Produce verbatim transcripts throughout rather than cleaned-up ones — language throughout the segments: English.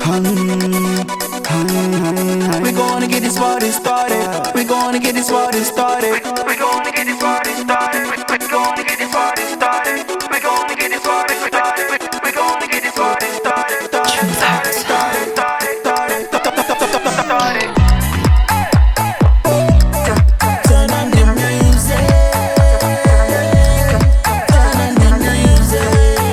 We're gonna get this party started. We're gonna get this party started. We're gonna get this party started. We're gonna get this party started. We're gonna get this party started. We're gonna get this party started. Started, started, started, started, started, started. Turn on the music. Turn on the music.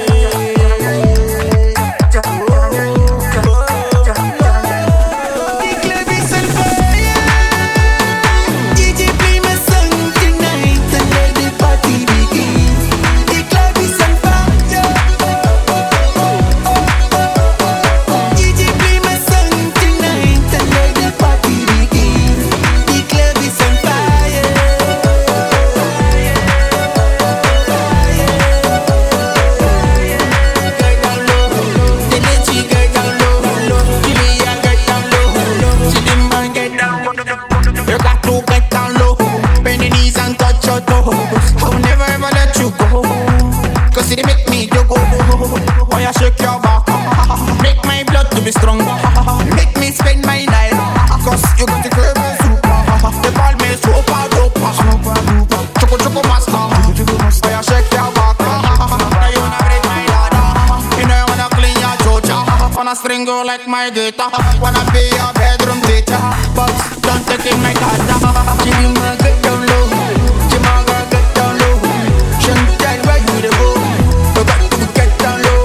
Strong, make me spend my night. Cause you got the curve super. They call me super duper. Choco choco master. So you shake your back. Now you wanna break my ladder. You know you wanna clean your chocha. Wanna string you like my guitar. Wanna be your bedroom teacher. But don't take in my data. Give my get down low. Give my girl get down low. Shouldn't tell where you to go. You got to get down low.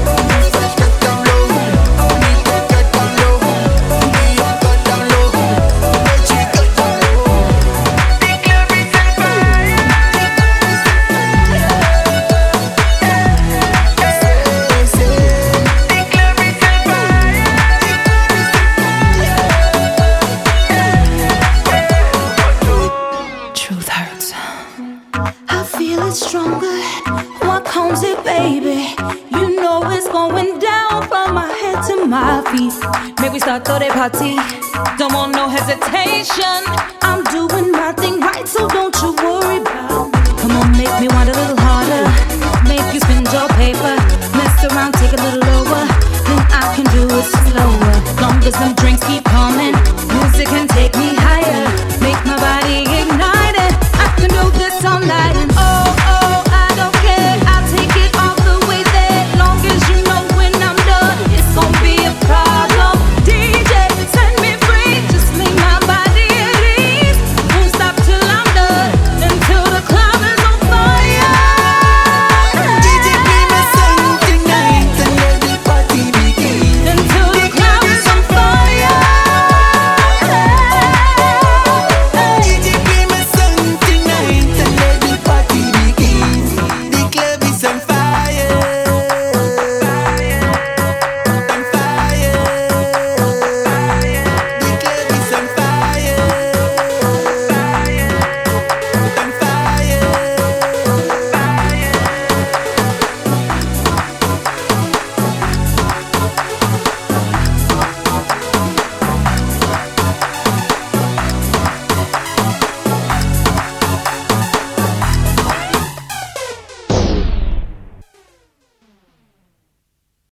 Stronger, what comes it, baby? You know it's going down from my head to my feet. Make we start the party. Don't want no hesitation. I'm doing my thing right, so don't you worry.